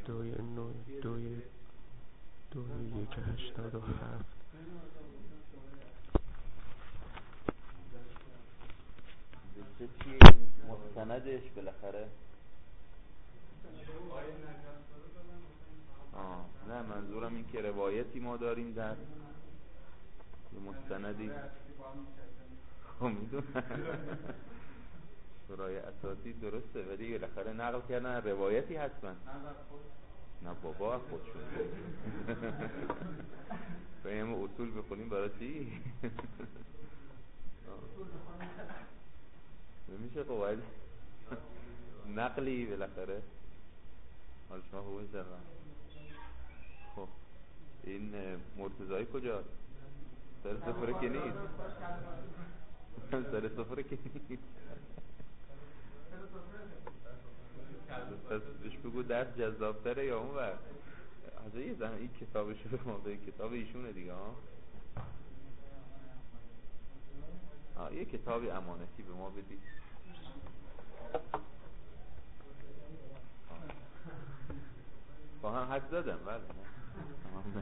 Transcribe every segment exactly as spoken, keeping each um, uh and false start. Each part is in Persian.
دوی نو دوی دوی یک هشتاد و هفت. چه چیه مستندش بالاخره؟ آه نه منظورم این که روایتی ما داریم در مستندی. خب میدونم شورای اساتید درسته ولی بالاخره نقل کردن روایتی حتما. نه بابا خودشون بایم اصول بخونیم برای چی؟ نمیشه قواعد نقلی بالاخره. حالا شما خوبه زرم. خب این مرتضایی کجاست؟ سر سفره که نیست. سر سفره که نیست. پس بهش بگو درس جذابتره یا اون ور. حالا یه زن این کتابش رو به ما به کتاب ایشونه دیگه ها. آه یه کتابی امانتی به ما بدید. با هم حد زدم بله نه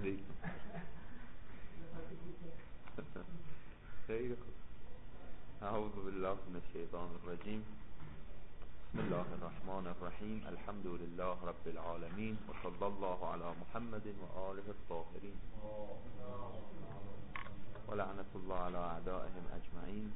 خیلی خوب. اعوذ بالله من الشیطان الرجیم. بسم الله الرحمن الرحیم. الحمد لله رب العالمین و صلی الله علی محمد و آله الطاهرین و لعنت الله علی اعدائهم اجمعین.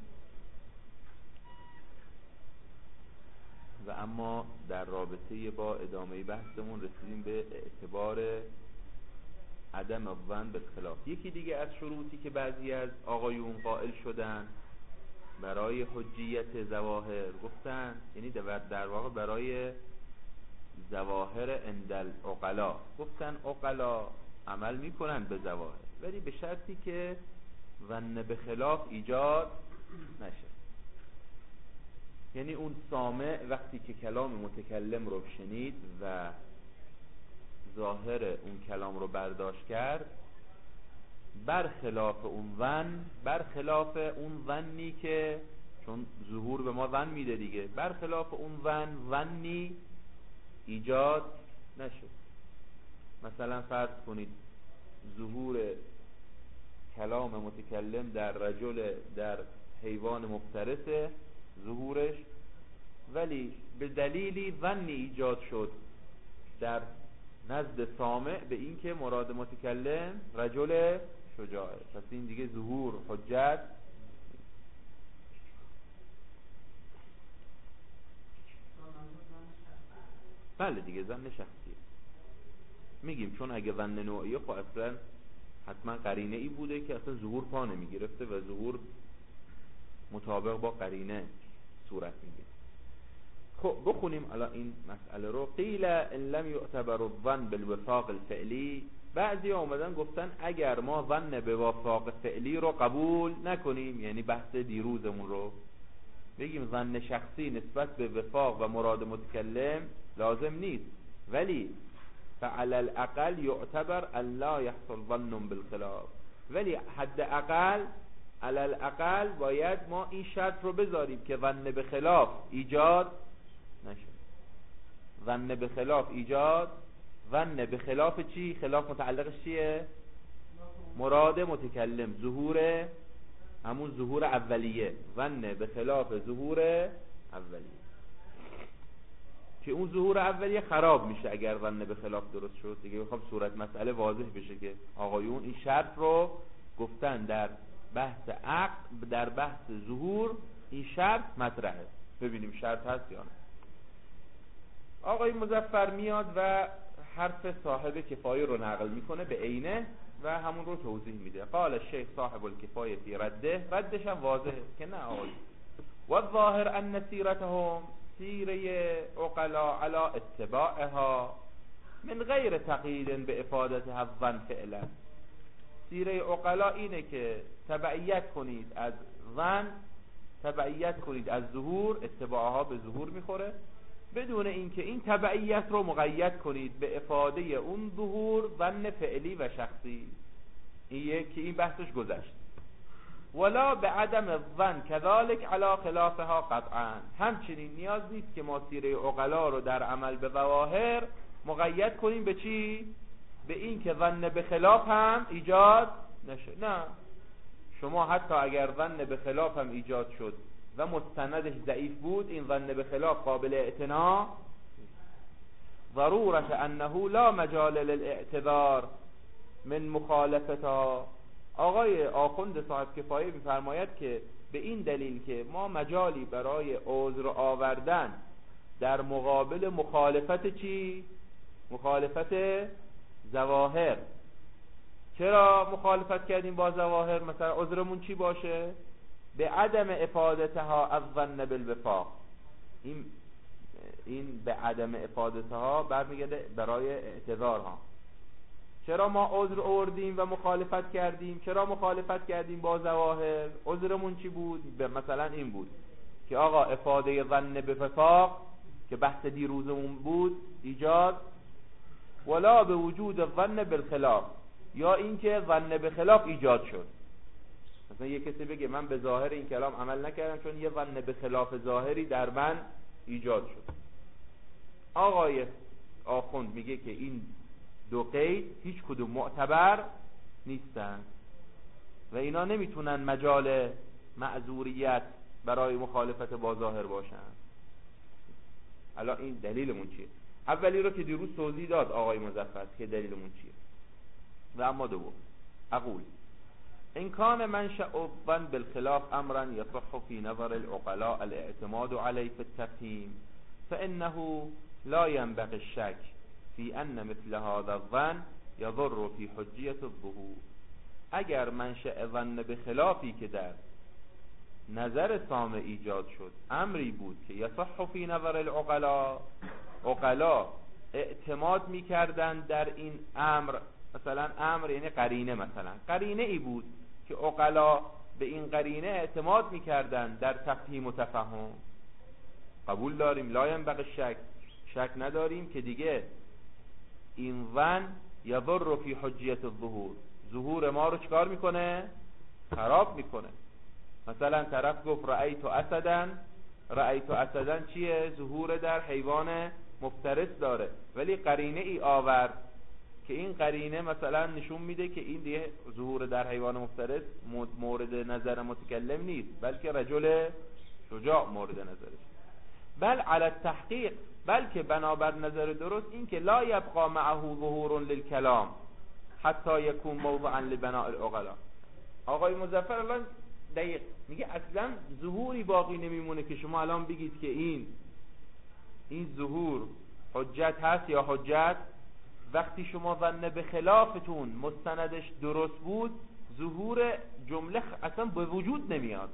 و اما در رابطه با ادامه بحثمون رسیدیم به اعتبار عدم الظن بالخلاف. یکی دیگه از شروطی که بعضی از آقایون قائل شدن برای حجیت ظواهر گفتن، یعنی در واقع برای ظواهر عند العقلا گفتن عقلا عمل میکنن به ظواهر ولی به شرطی که ظن به خلاف ایجاد نشه. یعنی اون سامع وقتی که کلام متکلم رو شنید و ظاهر اون کلام رو برداشت کرد برخلاف اون ظن، برخلاف اون ظنی که چون ظهور به ما ظن میده دیگه، برخلاف اون ظن ظنی ایجاد نشد. مثلا فرض کنید ظهور کلام متکلم در رجل در حیوان مفترسه ظهورش، ولی به دلیلی ظنی ایجاد شد در نزد سامع به این که مراد متکلم رجل شجاعه، پس این دیگه ظهور حجت. بله دیگه ظن شخصیه میگیم، چون اگه ظن نوعیه خب اصلا حتما قرینه ای بوده که اصلا ظهور پا نمیگرفته و ظهور مطابق با قرینه صورت میگیره. خب بخونیم الان این مسئله رو. قیل ان لم یعتبر الظن بالوفاق الفعلی، بعضی اومدن گفتن اگر ما ظن به وفاق فعلی رو قبول نکنیم، یعنی بحث دیروزمون رو بگیم ظن شخصی نسبت به وفاق و مراد متکلم لازم نیست، ولی فعلى الاقل يعتبر ان لا يحصل ظن بالخلاف، ولی حد اقل علی الاقل باید ما این شرط رو بذاریم که ظن به خلاف ایجاد نشه. ظن به خلاف ایجاد، ظن به خلاف چی؟ خلاف متعلقش چیه؟ مراد متکلم، ظهور همون ظهور اولیه، ظن به خلاف ظهور اولیه که اون ظهور اولیه خراب میشه اگر ظن به خلاف درست شد دیگه. میخوام صورت مسئله واضح بشه که آقایون این شرط رو گفتن در بحث عقل، در بحث ظهور این شرط مطرحه. ببینیم شرط هست یا نه. آقای مظفر میاد و حرف صاحب کفایه رو نقل میکنه به عینه و همون رو توضیح میده. قال الشیخ صاحب الکفایه فی رده، ردش هم واضحه که نه آقای و الظاهر ان سیرتهم سیره عقلا علی اتباعها من غیر تقیید به افادتها الظن فعلا. سیره عقلا اینه که تبعیت کنید از ظن، تبعیت کنید از ظهور، اتباعها به ظهور میخوره، بدون اینکه این تبعیت رو مقید کنید به افاده اون ظهور ظن فعلی و شخصی. این یکی این بحثش گذشت. ولا به عدم الظن كذلك علی خلافها قطعا، همچنین نیاز نیست که ما سیره عقلا رو در عمل به ظواهر مقید کنیم به چی؟ به این که ظن به خلاف هم ایجاد نشه. نه، شما حتی اگر ظن به خلاف هم ایجاد شد و مستندش ضعیف بود، این ظن به خلاف قابل اعتنا. ضرورت انه لا مجال للاعتذار من مخالفتها. آقای آخوند صاحب کفایه می‌فرماید که به این دلیل که ما مجالی برای عذر آوردن در مقابل مخالفت چی؟ مخالفت ظواهر. چرا مخالفت کردیم با ظواهر؟ مثلا عذرمون چی باشه؟ به عدم افادتها از ظن بالوفاق. این این به عدم افادتها برمیگرده برای اعتذارها. چرا ما عذر آوردیم و مخالفت کردیم؟ چرا مخالفت کردیم با ظواهر؟ عذرمون چی بود؟ به مثلا این بود که آقا افاده ظن بوفاق که بحث دیروزمون بود ایجاد، ولا به وجود الظن بالخلاف، یا اینکه ظن به خلاف ایجاد شد. مثلا یه کسی بگه من به ظاهر این کلام عمل نکردم چون یه ظن به خلاف ظاهری در من ایجاد شد. آقای آخوند میگه که این دو قید هیچ کدوم معتبر نیستن و اینا نمیتونن مجال معذوریت برای مخالفت با ظاهر باشن. الان این دلیلمون چیه؟ اولی رو که دیروز توضیح داد آقای مظفر که دلیلمون چیه، و اما دوم اقول ان کان منشأ الظن بالخلاف امرا يصح في نظر العقلاء الاعتماد عليه في التفهيم فانه لا ينبغي الشك في ان مثل هذا الظن يضر في حجية الظهور. اگر منشأ ظن به خلافی که در نظر سامع ایجاد شد امری بود که یصح فی نظر العقلاء، عقلا اعتماد میکردن در این امر، مثلا امر یعنی قرینه، مثلا قرینه ای بود که عقلا به این قرینه اعتماد میکردن در تفهیم و تفهم، قبول داریم. لا ينبغي شک، شک نداریم که دیگه این ظن یضر فی حجیت الظهور، ظهور ما رو چکار میکنه؟ خراب میکنه. مثلا طرف گفت رأیت اسدا، رأیت اسدا چیه؟ ظهور در حیوان مفترس داره، ولی قرینه ای آورد که این قرینه مثلا نشون میده که این دیگه ظهور در حیوان مفترس مورد نظر متکلم نیست، بلکه رجل شجاع مورد نظرش. بل علی التحقیق، بلکه بنابر نظر درست این که لا یبقى معه ظهور للکلام حتی یکون موضعا لبناء العقلاء. آقای مظفر الان دقیق میگه اصلا ظهوری باقی نمیمونه که شما الان بگید که این این ظهور حجت هست یا حجت. وقتی شما ظن به خلافتون مستندش درست بود، ظهور جمله اصلا به وجود نمیاد.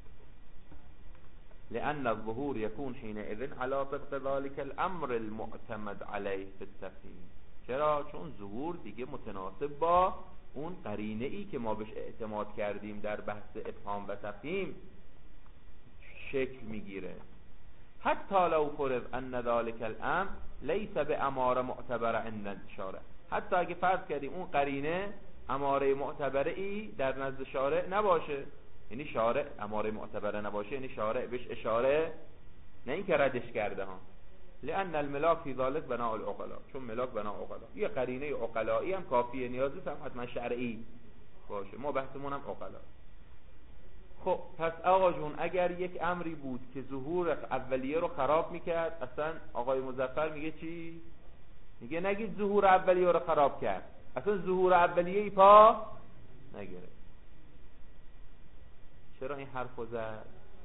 لأن الظهور يكون حينئذ على طبق ذلك الأمر المعتمد عليه في التفهيم. چرا؟ چون ظهور دیگه متناسب با اون قرینه ای که ما بهش اعتماد کردیم در بحث افهام و تفهیم شکل میگیره. حتی لو فرض ان ذلك الامر ليس باماره معتبره عند الشارع، حتی اگه فرض کردیم اون قرینه اماره معتبره ای در نزد شارع نباشه، یعنی شارع اماره معتبره نباشه، یعنی شارع بهش اشاره نه اینکه ردش کرده ها. لأن الملاک فی ذلك بناء العقلاء، چون ملاک بناء عقلاء، یه قرینه عقلایی هم کافیه، نیاز نیست هم حتما شرعی باشه، ما بحثمون هم عقلاء. خب پس آقا جون اگر یک امری بود که ظهور اولیه رو خراب میکرد، اصلا آقای مظفر میگه چی؟ میگه نگید ظهور اولیه رو خراب کرد، اصلا ظهور اولیه ای پا نگرفت. چرا این حرفو زد؟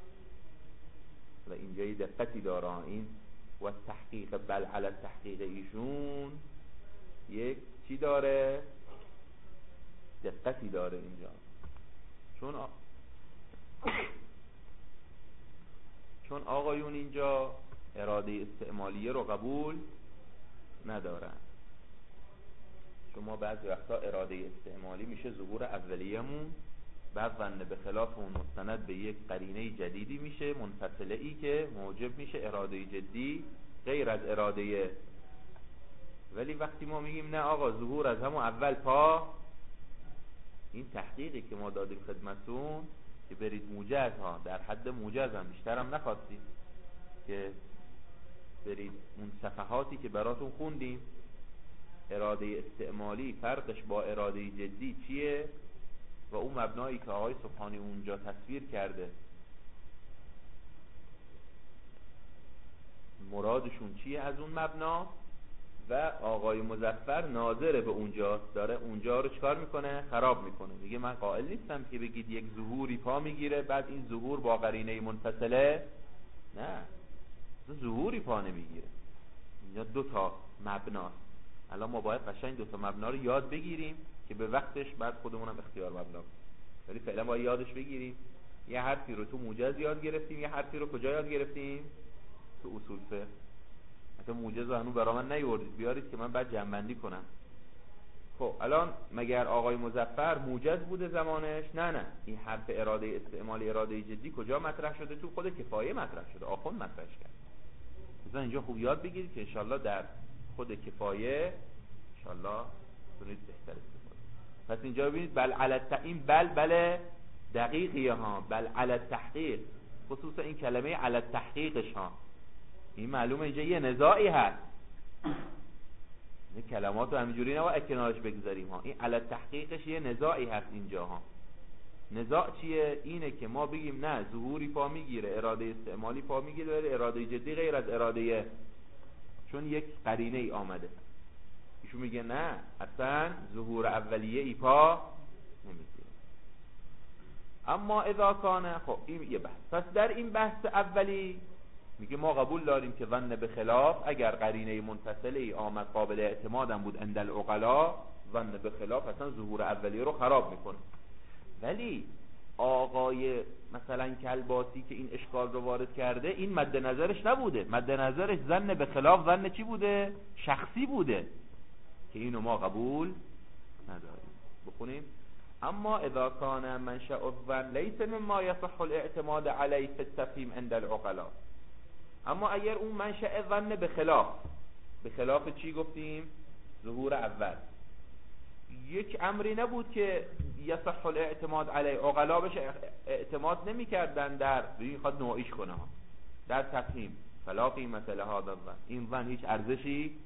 و اینجا یه دقتی داره این و تحقیق بل علی تحقیق ایشون یک چی داره؟ دقتی داره اینجا. چون آ... چون آقایون اینجا اراده استعمالیه رو قبول ندارن. شما بعضی وقتا اراده استعمالی میشه ظهور اولیه‌مون، بعد ظن به خلاف اون مستند به یک قرینه جدیدی میشه منفصله ای که موجب میشه اراده جدی غیر از اراده. ولی وقتی ما میگیم نه آقا ظهور از همون اول پا، این تحقیقی که ما دادیم خدمتون که برید موجز ها، در حد موجز هم بیشتر هم نخواستید که برید اون صفحاتی که براتون خوندیم اراده استعمالی فرقش با اراده جدی چیه و اون مبنایی که آقای سبحانی اونجا تصویر کرده مرادشون چیه از اون مبنا و آقای مظفر ناظر به اونجا داره اونجا رو چکار میکنه؟ خراب میکنه. میگه من قائل نیستم که بگید یک ظهوری پا میگیره بعد این ظهور با قرینه منفصله، نه، ظهوری پا نمیگیره. اینجا دو تا مبناست. الان ما باید قشنگ دو تا مبنا رو یاد بگیریم که به وقتش بعد خودمونم اختیار مبنا کنیم. ولی فعلا باید یادش بگیریم. یه حرفی رو تو موجز یاد گرفتیم، یه حرفی رو کجا یاد گرفتیم؟ تو اصول فقه. حتی موجز رو هنوز برای من نیوردید، بیارید که من بعد جمع‌بندی کنم. خب الان مگر آقای مظفر موجز بوده زمانش؟ نه نه، این حرف اراده استعمالی اراده جدی کجا مطرح شده؟ تو خود کفایه مطرح شده، آخوند مطرحش کرد. مثلا اینجا خوب یاد بگیرید که انشالله در خود کفایه انشالله بتونید بهتر استفاده. پس اینجا ببینید بل علی این بل بل دقیقیه ها، بل علی تحقیق، خصوصا این کلمه علی تحقیقش ها، این معلومه اینجا یه نزاعی هست. این کلمات رو همینجوری نباید کنارش بگذاریم ها. این علی تحقیقش یه نزاعی هست اینجا ها. نزاع چیه؟ اینه که ما بگیم نه ظهوری پا میگیره، اراده استعمالی پا میگیره، اراده جدی غیر از اراده، چون یک قرینه ای آمده. ایشون میگه نه اصلا ظهور اولیه ای پا نمیگیره. اما اذا کانه، خب این یه بحث. پس در این بحث اولی میگه ما قبول داریم که ظن به خلاف اگر قرینه منفصله ای آمد قابل اعتمادم بود عند العقلا، ظن به خلاف اصلا ظهور اولیه رو خراب میکنه. ولی آقای مثلا کلباسی که این اشکال رو وارد کرده این مد نظرش نبوده. مد نظرش ظن به خلاف ظن چی بوده؟ شخصی بوده که اینو ما قبول نداریم. بخونیم اما اذا کان منشأ الظن لیس مما يصح الاعتماد علیه فی التفهیم عند العقلا. اما اگر اون منشأ ظن به خلاف، به خلاف چی گفتیم؟ ظهور اول، یک امری نبود که یصح الاعتماد علیه، عقلا بهش اعتماد نمی کردن در ببین خواهد نوعیش کنه ها در تفهیم، فلا قیمت لهذا الظن، این ظن هیچ ارزشی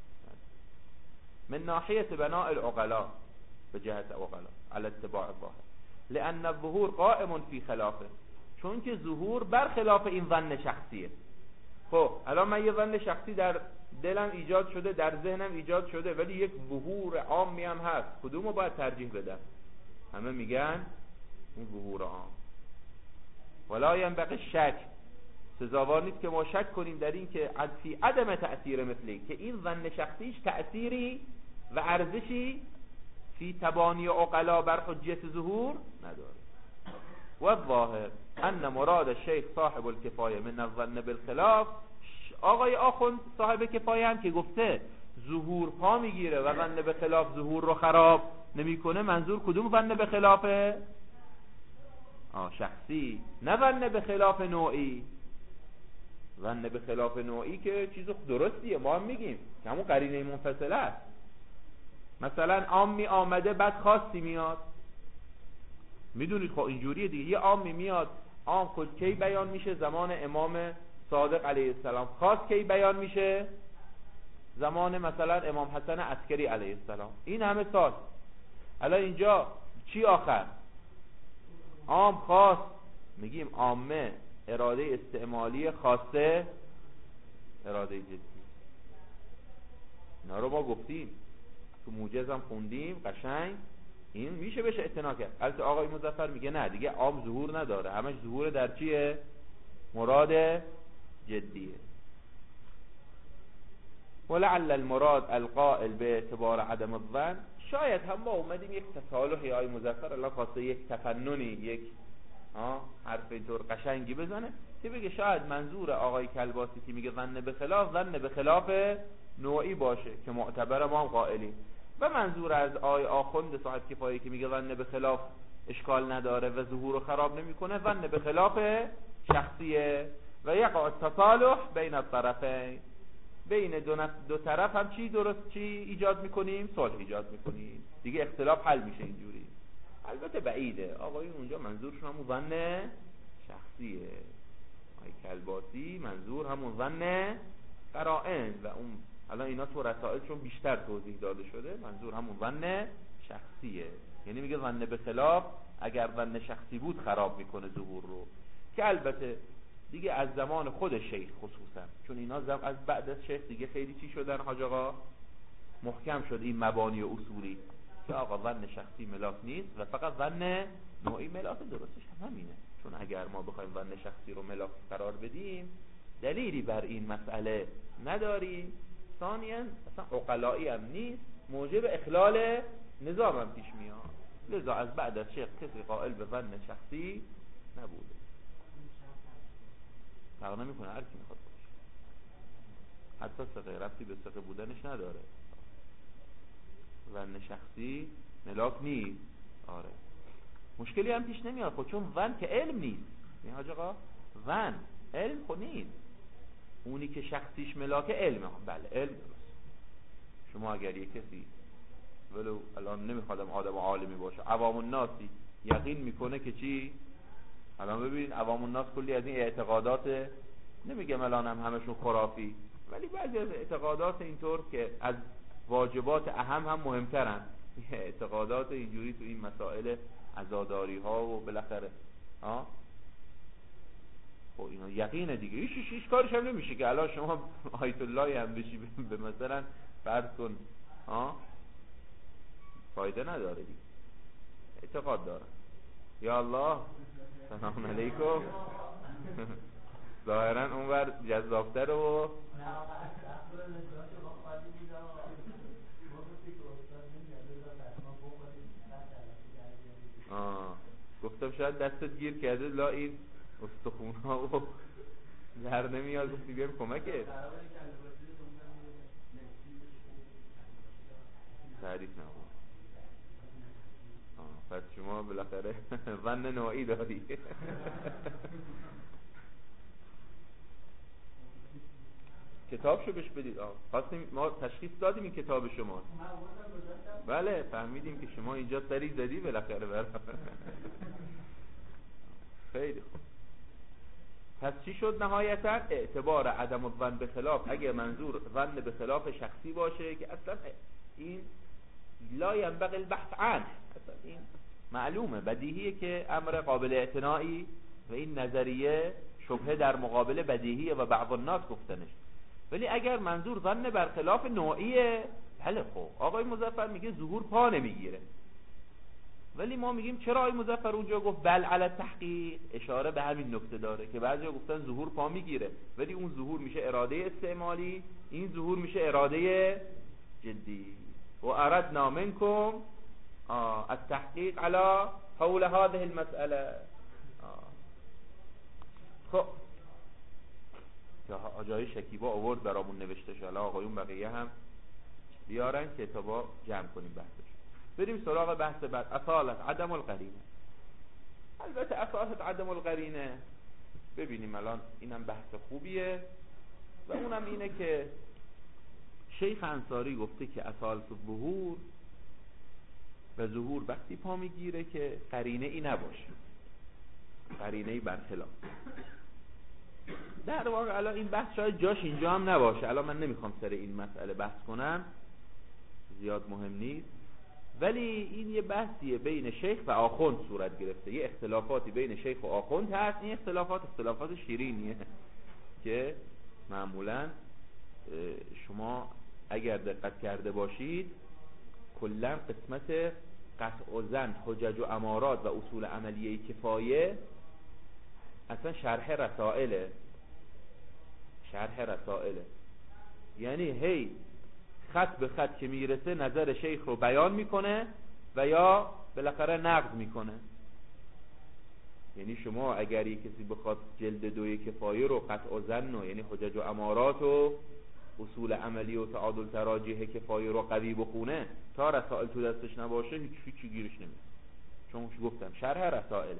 من ناحیه بناء العقلا، به جهت عقلا علی اتباع الظاهر، لان الظهور قائم فی خلافه، چون که ظهور بر خلاف این ظن شخصیه. خب الان من یه ظن شخصی در دلم ایجاد شده، در ذهنم ایجاد شده، ولی یک ظهور عامی هم هست، کدومو باید ترجیح بدم؟ همه میگن اون ظهور عام. ولا ینبغی شک، سزاوار نیست که ما شک کنیم در این که فی عدم تأثیر مثلی، که این ظن شخصیش تأثیری و ارزشی فی تبانی عقلا بر حجیت ظهور نداره. و الظاهر ان مراد الشیخ صاحب الکفایه من الظن بالخلاف، آقای آخوند صاحب کفایه هم که گفته ظهور پا میگیره و ظن به خلاف ظهور رو خراب نمیکنه، منظور کدوم ظن به خلافه؟ آه شخصی، نه ظن به خلاف نوعی. ظن به خلاف نوعی که چیز درستیه، ما هم میگیم که همون قرینه منفصله است. مثلا عامی آمده بعد خاصی میاد، میدونید خب اینجوریه دیگه، یه عامی میاد، عام خود کی بیان میشه؟ زمان امام صادق علیه السلام. خاص کی بیان میشه؟ زمان مثلا امام حسن عسکری علیه السلام. این همه سال. الان اینجا چی آخر؟ عام خاص، میگیم عامه اراده استعمالی، خاصه اراده جدی. اینا رو ما گفتیم تو موجز هم خوندیم قشنگ، این میشه بهش اعتنا کرد. البته آقای مظفر میگه نه دیگه عام ظهور نداره، همش ظهور در چیه؟ مراد جدیه. ولعل المراد القائل به اعتبار عدم الظن، شاید هم ما اومدیم یک تصالحی آقای مظفر الله خواسته یک تفننی، یک ها حرف اینطور قشنگی بزنه که بگه شاید منظور آقای کلباسی که میگه ظن به خلاف، ظن به خلاف نوعی باشه که معتبر ما هم قائلیم، و منظور از آقای آخوند صاحب کفایه که میگه ظن به خلاف اشکال نداره و ظهور رو خراب نمیکنه، ظن به خلاف شخصیه. و یقع التصالح بین الطرفین، بین دو, دو طرف هم چی درست چی ایجاد میکنیم؟ صلح ایجاد میکنیم دیگه، اختلاف حل میشه اینجوری. البته بعیده، آقایون اونجا منظورشون همون ظن شخصیه، آقای کلباسی منظور همون ظن قرائن و اون الان اینا تو رسائل چون بیشتر توضیح داده شده، منظور همون ظن شخصیه. یعنی میگه ظن به خلاف اگر ظن شخصی بود خراب میکنه ظهور رو، که البته دیگه از زمان خود شیخ خصوصا، چون اینا زم از بعد از شیخ دیگه خیلی چی شدن حاج آقا، محکم شد این مبانی و اصولی که آقا ظن شخصی ملاک نیست و فقط ظن نوعی ملاک. درستش هم همینه، چون اگر ما بخوایم ظن شخصی رو ملاک قرار بدیم دلیلی بر این مسئله نداریم، ثانیاً اصلا عقلایی هم نیست، موجب اخلال نظام هم پیش میاد. لذا از بعد از شیخ کسی قائل به ظن شخصی نبوده. فرق نمیکنه هر کی میخواد باشه، حتی ثقه ربطی به ثقه بودنش نداره. ظن شخصی ملاک نیست. آره مشکلی هم پیش نمیاد خود، چون ظن که علم نیست. این حاج آقا ظن علم خود نیست، اونی که شخصیش ملاک علمه. بله علم درست. شما اگر یک کسی ولو الان نمیخوادم آدم عالمی باشه، عوام الناسی یقین میکنه که چی، الان ببین عوام الناس کلی از این اعتقادات، نمیگم الان هم همشون خرافی، ولی بعضی از اعتقادات اینطور که از واجبات اهم هم مهمترن، اعتقادات اینجوری تو این مسائل عزاداری ها و بالاخره ها، خب اینا یقینه دیگه، هیچ هیچ کارش هم نمیشه که الان شما آیت الله هم بشی به مثلا فرض کن ها، فایده نداره دیگه، اعتقاد داره. یا الله سلام علیکم. ظاهرا اونور جذابتر و آه گفتم شاید دستت گیر کرده لا این استخون ها و در نمیاد، گفتی بیام کمکه تعریف نبود. پس شما بالاخره ظن نوعی داری. کتابشو بهش بدید. آه خواستیم ما تشخیص دادیم این کتاب شماست. بله فهمیدیم که شما اینجا سری زدی بالاخره برای خیلی خوب. پس چی شد نهایتا؟ اعتبار عدم الظن به خلاف اگه منظور ظن به خلاف شخصی باشه که اصلا این لا ينبغي البحث عنه، اصلا این معلومه بدیهیه که امر قابل اعتنایی و این نظریه شبهه در مقابل بدیهیه و بعض الناس گفتنش. ولی اگر منظور ظن برخلاف نوعیه، بله خب آقای مظفر میگه ظهور پا نمیگیره، ولی ما میگیم چرا آقای مظفر اونجا گفت بل علی تحقیق، اشاره به همین نکته داره که بعضیا گفتن ظهور پا میگیره، ولی اون ظهور میشه اراده استعمالی، این ظهور میشه اراده جدی. و اردنا منکم التحقیق على حول هذه المسئله. خب جای شکیبا آورد برامون نوشته شده، آقایون بقیه هم بیارن کتابا جمع کنیم بحثش. بریم سراغ بحث بعد، اصالت عدم القرینه. البته اصالت عدم القرینه ببینیم الان اینم بحث خوبیه و اونم اینه که شیخ انصاری گفته که اصالت ظهور و ظهور وقتی پا میگیره که قرینه ای نباشه، قرینه ای برخلاف. در واقع الان این بحث شاید جاش اینجا هم نباشه، الان من نمیخوام سر این مسئله بحث کنم، زیاد مهم نیست، ولی این یه بحثیه بین شیخ و آخوند صورت گرفته، یه اختلافاتی بین شیخ و آخوند هست. این اختلافات اختلافات شیرینیه که معمولا شما اگر دقت کرده باشید کلا قسمت قطع و ظن، حجج و امارات و اصول عملیه کفایه اصلا شرح رسائله، شرح رسائله، یعنی هی خط به خط که میرسه نظر شیخ رو بیان میکنه و یا بالاخره نقد میکنه. یعنی شما اگر یک کسی بخواد جلد دوی کفایه رو قطع و ظن و یعنی حجج و امارات و اصول عملی و تعادل تراجیح کفایه رو قوی بخونه تا رسائل تو دستش نباشه هیچ هیچی گیرش نمیاد، چون گفتم شرح رسائل.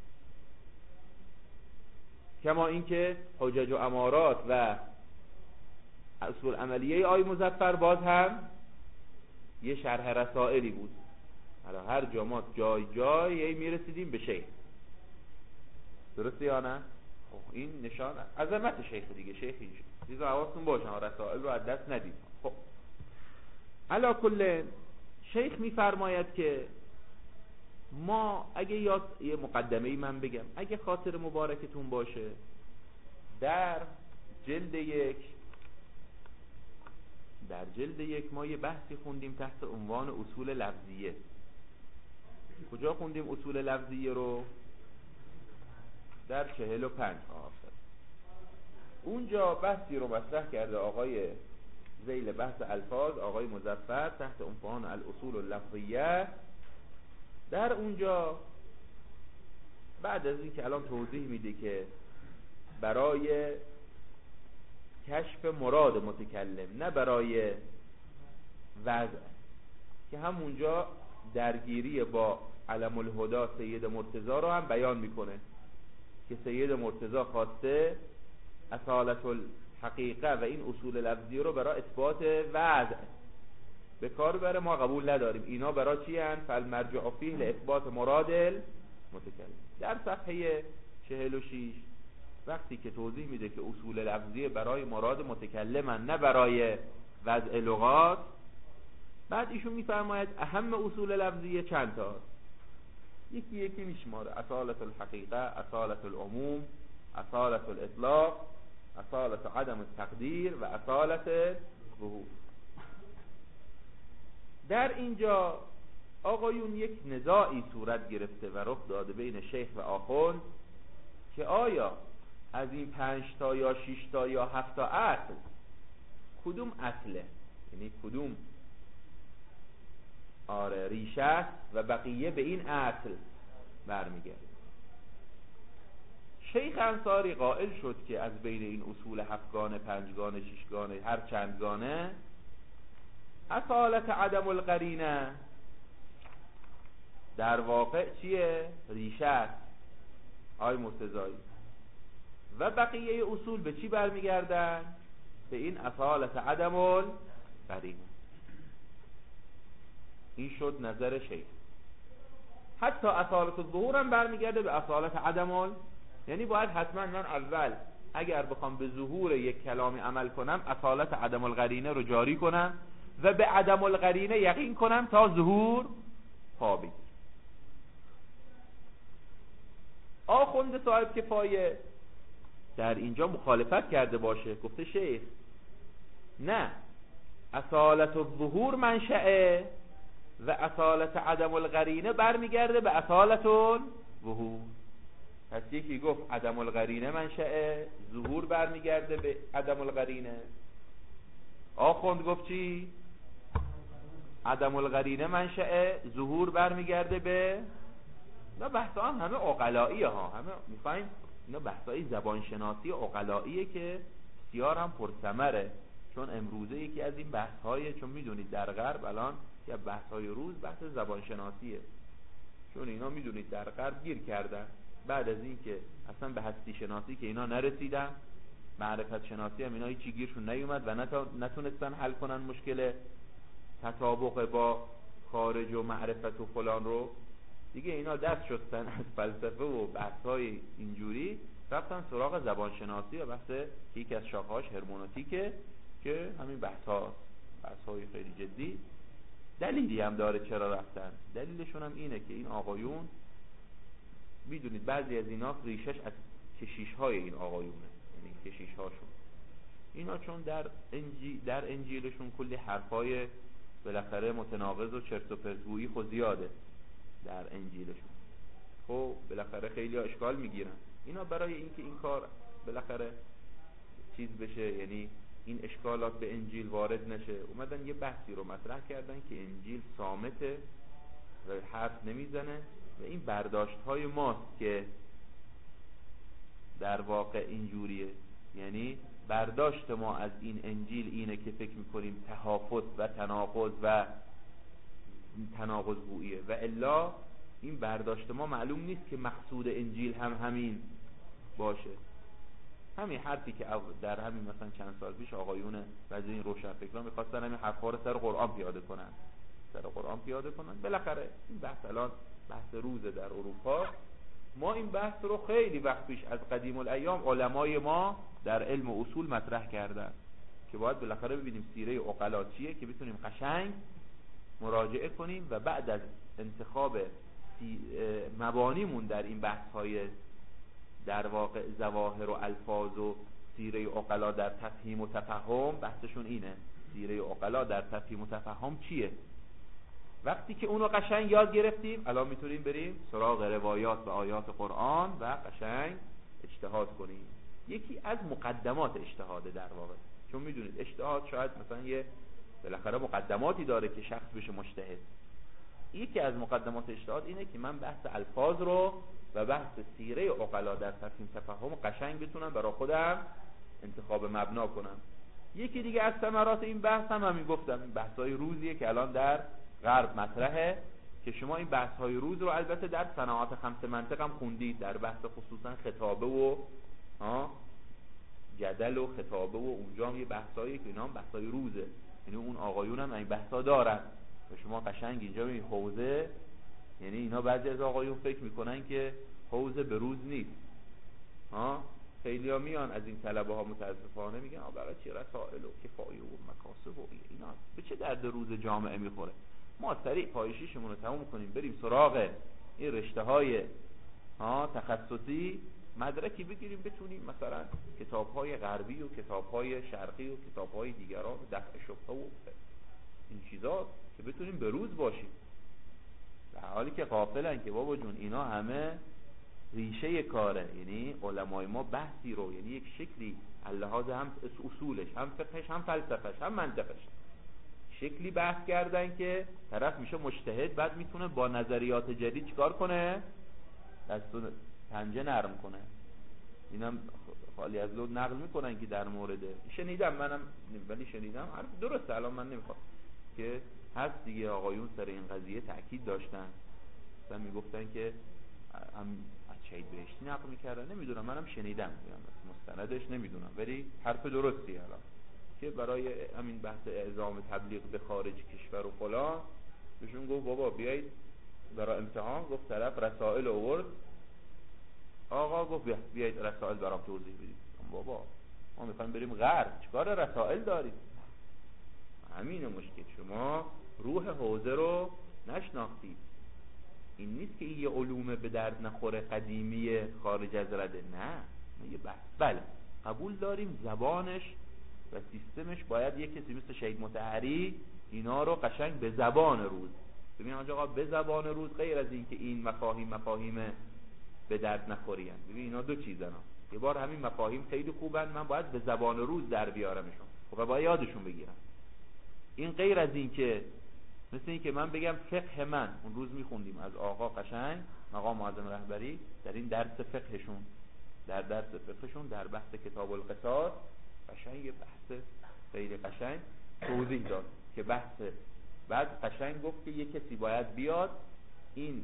کما اینکه حجج و امارات و اصول عملیه آی مظفر باز هم یه شرح رسائلی بود. حالا هر جا ما جای جای یه میرسیدیم به شیخ، درسته یا نه؟ این نشان عظمت شیخ دیگه. شیخ چیزا حواستون باشه، رسائل رو از دست ندید. خب علا کل شیخ میفرماید که ما اگه یاد یه مقدمه ای من بگم، اگه خاطر مبارکتون باشه، در جلد یک در جلد یک ما یه بحثی خوندیم تحت عنوان اصول لفظیه. کجا خوندیم اصول لفظیه رو؟ در چهل و پنج آفر. اونجا بحثی رو مطرح کرده آقای ذیل بحث الفاظ آقای مظفر تحت عنوان الاصول اللفظیه. در اونجا بعد از این که الان توضیح میده که برای کشف مراد متکلم، نه برای وضع، که همونجا درگیری با علم الهدا سید مرتضی رو هم بیان میکنه که سید مرتضی خواسته اصالت الحقیقه و این اصول لفظی رو برای اثبات وضع به کار بره. ما قبول نداریم. اینا برای چی هن؟ فالمرجع فیه لاثبات مراد المتکلم. در صفحه چهل و شش وقتی که توضیح میده که اصول لفظی برای مراد متکلمن نه برای وضع لغات، بعد ایشون میفرماید اهم اصول لفظی چند تا، یکی یکی میشماره: اصالت الحقیقه، اصالت العموم، اصالت الاطلاق، اصالت عدم التقدیر و اصالت ظهور. در اینجا آقایون یک نزاعی صورت گرفته و رخ داده بین شیخ و آخوند که آیا از این پنج تا یا شش تا یا هفت تا اصل کدوم اصله، یعنی کدوم آره ریشه است و بقیه به این اصل برمیگرده. شیخ انصاری قائل شد که از بین این اصول هفتگانه، پنجگانه، ششگانه، هر چندگانه، اصالت عدم القرینه در واقع چیه؟ ریشه است آی مرتضایی. و بقیه اصول به چی برمیگردن؟ به این اصالت عدم القرینه. این شد نظر شیخ. حتی اصالت الظهور هم برمیگرده به اصالت عدم ال، یعنی باید حتما من اول اگر بخوام به ظهور یک کلامی عمل کنم اصالت عدم القرینه رو جاری کنم و به عدم القرینه یقین کنم تا ظهور پا بگیر. آخوند صاحب کفایه در اینجا مخالفت کرده باشه، گفته شیخ نه، اصالت الظهور منشأه و اصالت عدم القرینه برمیگرده به اصالت الظهور. پس یکی گفت عدم القرینه منشأه، ظهور برمیگرده به عدم القرینه. آخوند گفت چی؟ عدم القرینه منشأه، ظهور برمیگرده به، اینا بحثا هم همه عقلائیه ها، همه میخوایم اینا بحثای زبانشناسی عقلائیه که بسیار هم پرثمره. چون امروزه یکی از این بحث‌های، چون میدونید در غرب الان که بحث‌های روز بحث زبانشناسیه، چون اینا میدونید در غرب گیر کردن بعد از این که اصلا به هستی شناسی که اینا نرسیدن، معرفت شناسی هم اینا هیچی گیرشون نیومد و نتونستن حل کنن مشکل تطابق با خارج و معرفت و فلان رو دیگه. اینا دست شستن از فلسفه و بحث‌های اینجوری، رفتن سراغ زبانشناسی و بحث یکی از شاخه‌هاش هرمنوتیکه که همین بحث‌ها بحث‌های خیلی جدی. دلیلی هم داره چرا رفتن. دلیلشون هم اینه که این آقایون میدونید بعضی از اینا ریشش از کشیش‌های این آقایونه، یعنی کشیش‌هاشون. اینا چون در انجیل در انجیلشون کلی حرفای بالاخره متناقض و چرت و پرتگویی خود زیاده در انجیلشون. خب بالاخره خیلی ها اشکال میگیرن. اینا برای اینکه این کار بالاخره چیز بشه، یعنی این اشکالات به انجیل وارد نشه، اومدن یه بحثی رو مطرح کردن که انجیل صامته و حرف نمیزنه و این برداشت های ماست که در واقع اینجوریه. یعنی برداشت ما از این انجیل اینه که فکر میکنیم تحافظ و تناقض و تناقض گوییه و الا این برداشت ما معلوم نیست که مقصود انجیل هم همین باشه. همین حرفی که در همین مثلا چند سال پیش آقایون بعضی این روشنفکران می‌خواستن همین حرفا رو سر قرآن پیاده کنن سر قرآن پیاده کنن بالاخره این بحث الان بحث روزه در اروپا ما این بحث رو خیلی وقت پیش از قدیم الایام علمای ما در علم و اصول مطرح کردن که باید بالاخره ببینیم سیره عقلا چیه که بتونیم قشنگ مراجعه کنیم و بعد از انتخاب مبانیمون در این بحث‌های در واقع ظواهر و الفاظ و سیره عقلا در تفهیم و تفهم، بحثشون اینه سیره عقلا در تفهیم و تفهم چیه. وقتی که اونو قشنگ یاد گرفتیم الان میتونیم بریم سراغ روایات و آیات قرآن و قشنگ اجتهاد کنیم. یکی از مقدمات اجتهاده در واقع، چون میدونید اجتهاد شاید مثلا یه بالاخره مقدماتی داره که شخص بشه مجتهد. یکی از مقدمات اجتهاد اینه که من بحث الفاظ رو و بحث سیره عقلا در تفهیم تفهم قشنگ بتونم برای خودم انتخاب مبنا کنم. یکی دیگه از ثمرات این بحث هم همین گفتم، این بحث‌های روزیه که الان در غرب مطرحه که شما این بحث‌های روز رو البته در صناعات خمس منطق هم خوندید، در بحث خصوصا خطابه و ها جدل و خطابه و اونجا هم یه بحثایی که اینا هم بحث‌های روزه، یعنی اون آقایون هم این بحثا دارن و شما قشنگ اینجا می حوزه، یعنی اینا بعضی از آقایون فکر میکنن که حوزه به روز نیست ها. خیلی‌ها میان از این طلبه ها متاسفانه میگن آ برای چی رسائل و کفایه و مکاسب و اینا به چه درد روز جامعه میخوره. ما سریع پایشیشمون رو تموم کنیم بریم سراغ این رشته های ها تخصصی، مدرکی بگیریم بتونیم مثلا کتاب‌های غربی و کتاب‌های شرقی و کتاب‌های دیگران دفع شبهه و این چیزا که بتونیم به روز باشیم، در حالی که غافلن که بابا جون اینا همه ریشه کاره. یعنی علمای ما بحثی رو، یعنی یک شکلی اللحاظ هم اصولش هم فقهش هم فلسفهش هم منطقش شکلی بحث کردن که طرف میشه مجتهد، بعد میتونه با نظریات جدید چیکار کنه؟ دست و پنجه نرم کنه. اینم خالی از لود نقل میکنن که در مورد شنیدم منم، ولی شنیدم حرف درسته، الان من نمیخوام که هست دیگه آقایون سر این قضیه تأکید داشتن، مثلا میگفتن که هم از شهید بهشتی نقل میکردن، نمیدونم منم شنیدم مستندش نمیدونم، ولی حرف درستی الان که برای همین بحث اعزام تبلیغ به خارج کشور و فلان بهشون گفت بابا بیایید برای امتحان، گفت طرف رسائل آورد، آقا گفت بیایید رسائل برام توضیح بدید. بابا ما میخوایم بریم غرب، چیکار رسائل دارید؟ همین مشکل، شما روح حوزه رو نشناختید. این نیست که یه علوم به درد نخوره قدیمی خارج از رده، نه یه بحث بله قبول داریم زبانش و سیستمش باید یک کسی مثل شهید مطهری اینا رو قشنگ به زبان روز ببین آقا، به زبان روز غیر از این که این مفاهیم مفاهیم به درد نخوری هستند. ببین اینا دو چیزن ها. یه بار همین مفاهیم خیلی خوبن، من باید به زبان روز در بیارمشون، خب باید یادشون بگیرم. این غیر از این که مثل این که من بگم فقه من اون روز میخوندیم از آقا قشنگ مقام معظم رهبری در این درس فقهشون، در درس فقهشون در بحث کتاب القصاص قشنگ یه بحث خیلی قشنگ توضیح داد که بحث بعد قشنگ گفت که یه کسی باید بیاد این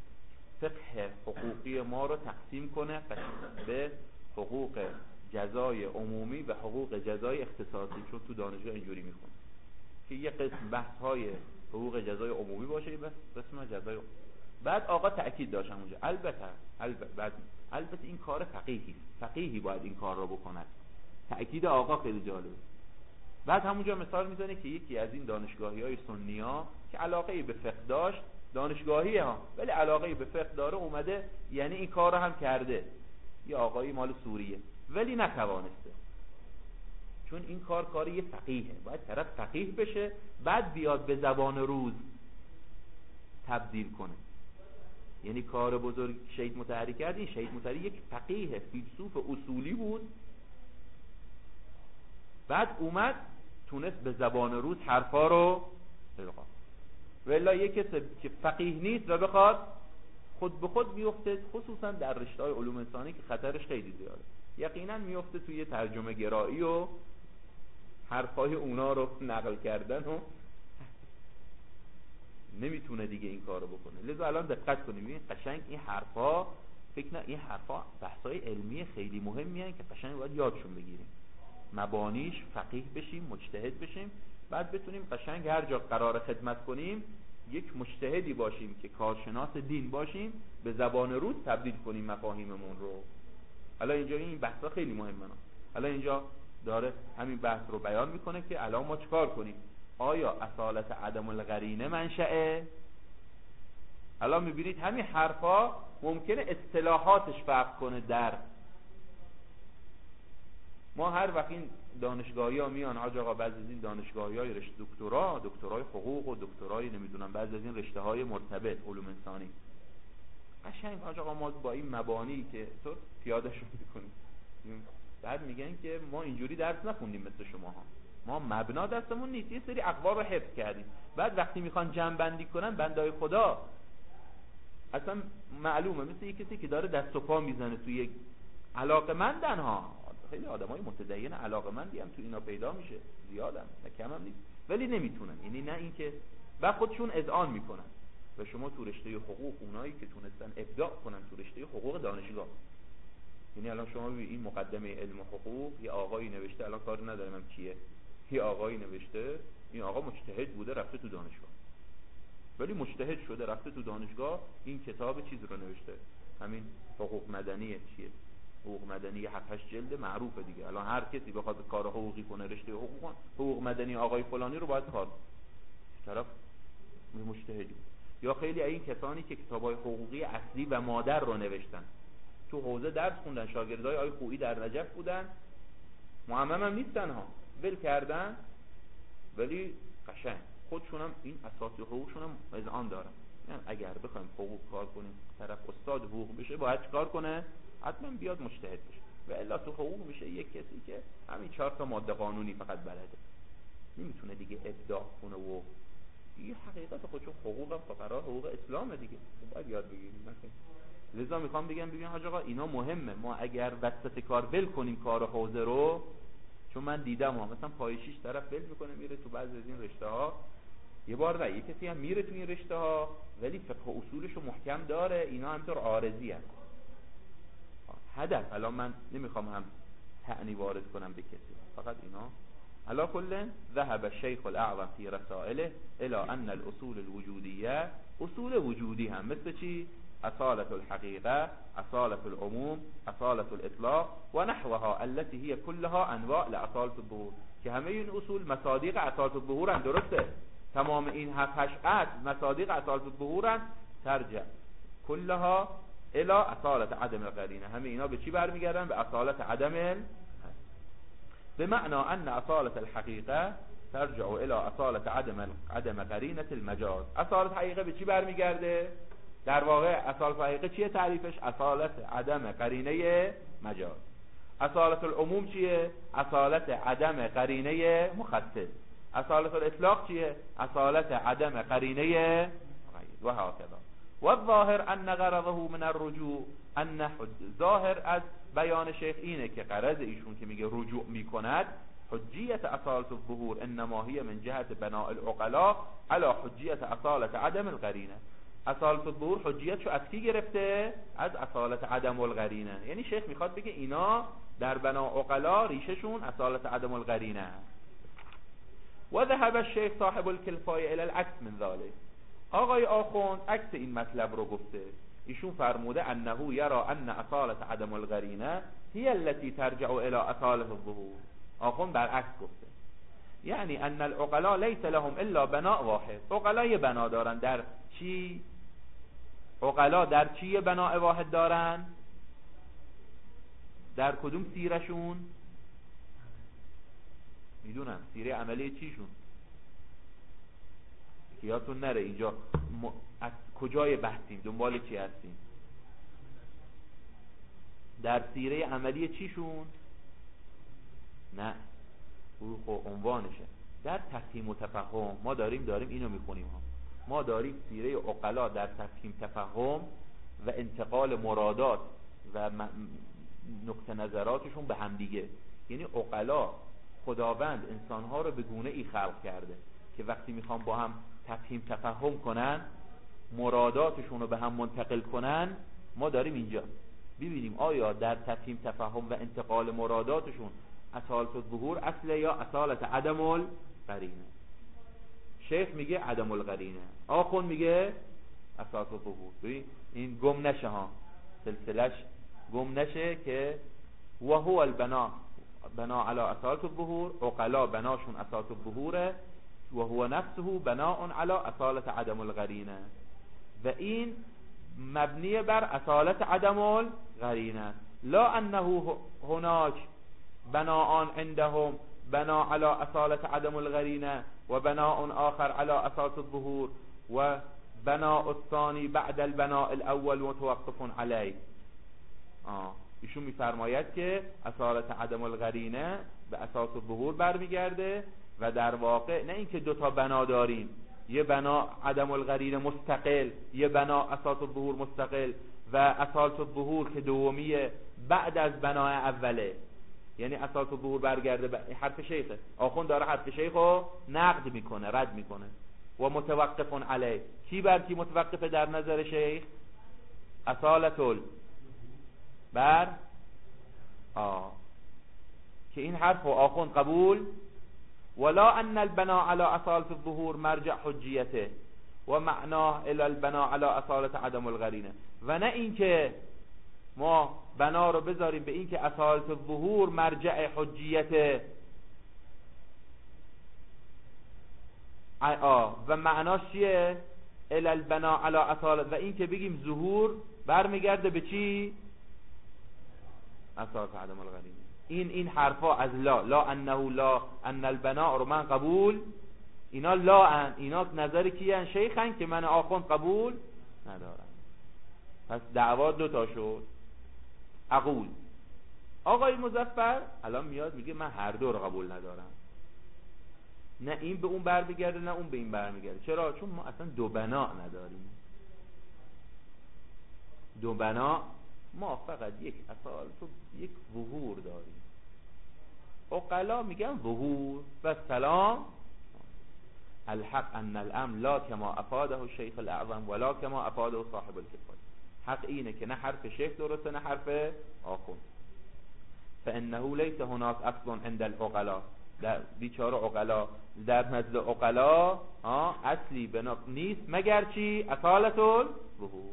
فقه حقوقی ما رو تقسیم کنه به حقوق جزای عمومی و حقوق جزای اختصاصی، چون تو دانشگاه اینجوری میخونه که یه قسم بحث های حقوق جزای عمومی باشه، یه قسم جزای عمومی. بعد آقا تأکید داشتن اونجا البته البته بعد البته این کار فقیهی فقیهی باید این کار رو بکند. تأکید آقا خیلی جالبه. بعد همونجا مثال میزنه که یکی از این دانشگاهی های سنی ها که علاقه به فقه داشت، دانشگاهی ها ولی علاقه به فقه داره، اومده یعنی این کار رو هم کرده، یه آقایی مال سوریه ولی نتوانسته، چون این کار کاری یه فقیهه، باید طرف فقیه بشه بعد بیاد به زبان روز تبدیل کنه. یعنی کار بزرگ شهید مطهری کرد. این شهید مطهری یک فقیه فیلسوف اصولی بود، بعد اومد تونست به زبان روز حرفا رو القا. ولی یک کسی که فقیه نیست و بخواد خود به خود میفته، خصوصا در رشته‌های علوم انسانی که خطرش خیلی زیاده، یقینا میفته توی ترجمه گرایی و حرفای اونا رو نقل کردن و نمیتونه دیگه این کارو بکنه. لذا الان دقت کنیم این قشنگ این حرفا، فکر نه این حرفا بحثای علمی خیلی مهمی هستن که قشنگ باید یادشون بگیریم، مبانیش فقیه بشیم، مجتهد بشیم، بعد بتونیم قشنگ هر جا قرار خدمت کنیم یک مجتهدی باشیم که کارشناس دین باشیم، به زبان روز تبدیل کنیم مفاهیممون رو. حالا اینجا این بحثا خیلی مهمه. حالا اینجا داره همین بحث رو بیان میکنه که الان ما چیکار کنیم. آیا اصالت عدم القرینه منشأه؟ الان میبینید همین حرفا ممکنه اصطلاحاتش فرق کنه. در ما هر وقت این دانشگاهی ها میان، حاج آقا بعضی از این دانشگاهی های رشته دکترا، دکترای حقوق و دکترای نمیدونم بعضی از این رشته های مرتبط علوم انسانی، قشنگ حاج آقا ما با این مبانی که تو پیاده شو میکنیم، بعد میگن که ما اینجوری درس نخوندیم مثل شما ها، ما مبنا دستمون نیست، یه سری اقوال رو حفظ کردیم. بعد وقتی میخوان جمع بندی کنن بندای خدا اصلا معلومه مثل یه کسی که داره دست و پا میزنه توی یک علاقمندن ها، خیلی آدمای متدین علاقمندی هم تو اینا پیدا میشه، زیادم نه کم هم نیست، ولی نمیتونن. یعنی نه اینکه بعد خودشون اذعان میکنن. و شما تو رشته حقوق اونایی که تونستن ابداع کنن تو رشته حقوق دانشگاه، یعنی الان شما ببین این مقدمه علم حقوق یه آقایی نوشته، الان کار ندارم هم کیه، یه آقایی نوشته، این آقا مجتهد بوده رفته تو دانشگاه، ولی مجتهد شده رفته تو دانشگاه این کتاب چیز رو نوشته، همین حقوق مدنیه، چیه حقوق مدنی هفت هشت جلد معروفه دیگه. الان هر کسی بخواد کار حقوقی کنه، رشته حقوق کنه، حقوق مدنی آقای فلانی رو باید کار طرف مجتهدی. یا خیلی این کسانی که کتابای حقوقی اصلی و مادر رو نوشتن، تو حوزه درس خوندن، شاگردای آقای خویی در نجف بودن، معمم هم نیستن ها، ول کردن، ولی قشنگ خودشون هم این اساسی حقوقشون هم اذعان دارن. یعنی اگر بخوایم حقوق کار کنیم، طرف استاد حقوق بشه باید چیکار کنه؟ حتما بیاد مجتهد بشه. و الا تو حقوق میشه یک کسی که همین چهار تا ماده قانونی فقط بلده، نمیتونه دیگه ابداع کنه و دیگه حقیقت خودشون حقوق هم فقرا حقوق اسلامه دیگه، باید یاد بگیریم. لذا میخوام بگم ببین حاج آقا اینا مهمه. ما اگر وسط کار ول کنیم کار حوزه رو، چون من دیدم ها مثلا پای شیش طرف ول میکنه میره تو بعضی از این رشته ها، یه بار نه یه کسی هم میره تو این رشته ها ولی فقه اصولش رو محکم داره، اینا همینطور عارضی هست. هدف الان من نمیخوام هم تعنی وارد کنم به کسی، فقط اینا علا کل ذهب الشیخ الاعظم فی رسائله الى ان الاصول الوجودیه، اصول وجودی هم مثل چی؟ اصالة الحقیقه، اصالة العموم، اصالة الاطلاق و نحوها التي هي كلها انواع لاصالة الظهور، که همه این اصول مصادیق اصالة الظهور هم. درسته تمام این هفت هشت اصل مصادیق اصالة الظهور هم، ترجع كلها الى اصالة عدم القرینه، همه اینا به چی برمیگردن؟ به اصالة عدم ال به معنی ان اصالة الحقیقه ترجع الى اصالة عدم عدم قرینه المجاز. اصالة حقیقه به چی برمیگرده؟ در واقع اصالة حقیقه چیه تعریفش؟ اصالت عدم قرینه مجاز. اصالت العموم چیه؟ اصالت عدم قرینه مخصص. اصالت الاطلاق چیه؟ اصالت عدم قرینه مقید و هكذا. و الظاهر ان غرضه من الرجوع ان ظاهر از بیان شیخ اینه که غرض ایشون که میگه رجوع میکند، حجیت اصالت الظهور انما هی من جهت بناء العقلاء على حجیت اصالت عدم القرینه. اصالت الظهور حجیتشو از کی گرفته؟ از اصالت عدم القرینه. یعنی شیخ میخواد بگه اینا در بناء عقلا ریششون اصالت عدم القرینه. و ذهب الشیخ صاحب الکلفای الى العکس من ذلك. آقای آخوند عکس این مطلب رو گفته، ایشون فرموده انه یرا ان اصالت عدم القرینه هی التي ترجع الى اصالت الظهور. آخوند برعکس گفته، یعنی ان العقلاء لیس لهم الا بناء واحد. عقلا یه بنا دارن. در چی؟ عقلا در چی یه بناء واحد دارن؟ در کدوم سیرشون؟ میدونم سیره عملی چیشون، یادتون نره اینجا م... از کجای بحثیم، دنبال چی هستیم؟ در سیره عملی چیشون؟ نه او خب عنوانشه. در تفهیم و تفهم ما داریم داریم اینو میخونیم ها. ما داریم سیره عقلا در تفهیم تفهم و انتقال مرادات و نقطه نظراتشون به هم دیگه. یعنی عقلا خداوند انسانها رو به گونه ای خلق کرده که وقتی میخوان با هم تفهیم تفهم کنن، مراداتشون رو به هم منتقل کنن، ما داریم اینجا ببینیم آیا در تفهیم تفهم و انتقال مراداتشون اصالت الظهور اصله یا اصالت عدم القرینه. شیخ میگه عدم القرینه، آخون میگه اساس الظهور. ببین این گم نشه ها، سلسلش گم نشه که و هو البنا بنا علی اساس الظهور، عقلا بناشون اساس الظهوره و هو نفسه بناء علی اصالت عدم القرینه، و این مبنی بر اصالت عدم القرینه، لا انه هناك بناء عندهم بنا على اصالت عدم القرینه و بناء آخر على اساس الظهور و بناء الثانی بعد البناء الاول متوقف علیه. آه. ایشون میفرماید که اصالت عدم القرینه به اساس الظهور برمیگرده و در واقع نه اینکه دو تا بنا داریم، یه بنا عدم القرینه مستقل، یه بنا اساس الظهور مستقل، و اساس الظهور که دومیه بعد از بنای اوله، یعنی اساس الظهور برگرده به حرف شیخه، آخوند داره حرف شیخو نقد میکنه، رد میکنه. و متوقف علیه، کی بر کی متوقفه در نظر شیخ؟ اصالت ال بر آه که این حرف و آخوند قبول، ولا ان البناء على اصالت الظهور مرجع حجیته و معناه الى البناء على اصالت عدم القرینه، و نه اینکه ما بنا رو بذاریم به اینکه اصالت الظهور مرجع حجیته آه و معناش چیه؟ الى البناء على اصالت، و اینکه بگیم ظهور برمیگرده به چی؟ اصالت عدم القرینه. این این حرفا از لا لا انه لا ان البناء رو من قبول، اینا لا ان اینا نظر کیان؟ شیخن که من آخوند قبول ندارم. پس دعوا دو تا شد. اقول آقای مظفر الان میاد میگه من هر دو رو قبول ندارم، نه این به اون برمیگرده نه اون به این برمیگرده. چرا؟ چون ما اصلا دو بنا نداریم. دو بنا ما فقط یک اصالت و یک ظهور داریم. عقلا میگن ظهور و سلام. الحق ان الامر لا کما افاده الشیخ الاعظم ولا کما افاده صاحب الکفایه. حق اینه که نه حرف شیخ درسته نه حرف آخوند. فانه لیس هناك اصل عند العقلا، در بیچاره عقلا در نزد عقلا اصلی بنا نیست مگر چی؟ اصالت الظهور.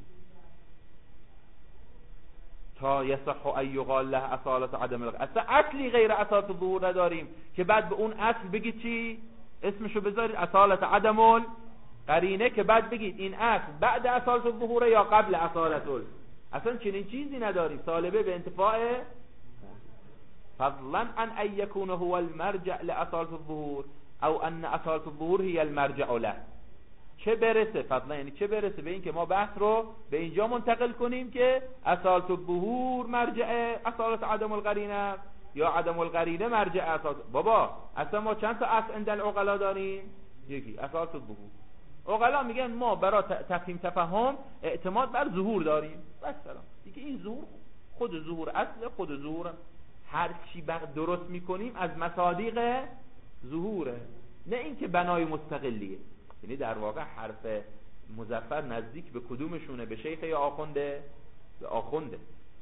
تا یصح ان یقال له اصالت عدم القرینه، اصلا اصلی غیر اصالت الظهور نداریم که بعد به اون اصل بگید چی؟ اسمشو بذارید اصالت عدم القرینه، که بعد بگید این اصل بعد اصالت الظهور یا قبل اصالت ال. اصلا چنین چیزی نداریم. طالبه به انتفاع فضلا عن ان یکون هو المرجع لاصالت الظهور او ان اصالت الظهور هي المرجع له. چه برسه فضلا، یعنی چه برسه به این که ما بحث رو به اینجا منتقل کنیم که اصالت الظهور مرجع اصالت عدم القرینه یا عدم القرینه مرجع اصالت. بابا اصلا ما چند تا اصل عند العقلا داریم؟ یکی اصالت الظهور. عقلا میگن ما برای تفهیم تفهم اعتماد بر ظهور داریم، بس سلام دیگه. این ظهور خود ظهور اصل، خود ظهور هر چی بق درست میکنیم از مصادیق ظهوره، نه اینکه بنای مستقلیه. یعنی در واقع حرف مظفر نزدیک به کدومشونه؟ به شیخ یا آخونده؟ به آخونده.